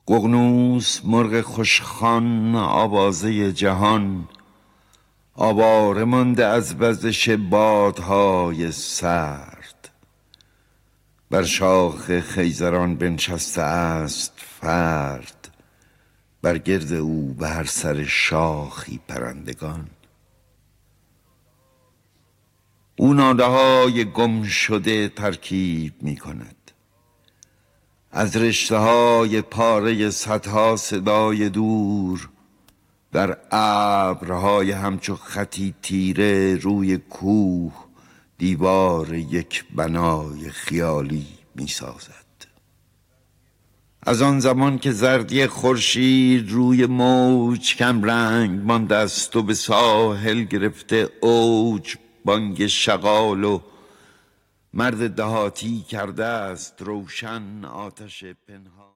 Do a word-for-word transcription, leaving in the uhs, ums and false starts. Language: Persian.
ققنوس مرغ خوشخوان آوازه جهان، آواره مانده از وزش بادهای سرد. بر شاخ خیزران بنشسته است فرد، بر گرد او به هر سر شاخی پرندگان. او ناله های گم شده ترکیب می کند، از رشته های پاره صدها صدای دور. در ابرهای همچو خطی تیره روی کوه، دیوار یک بنای خیالی می سازد. از آن زمان که زردی خورشید روی موج کم رنگ مانده است و به ساحل گرفته اوج بانگ شغال و مرد دهاتی کرده است روشن آتش پنهان.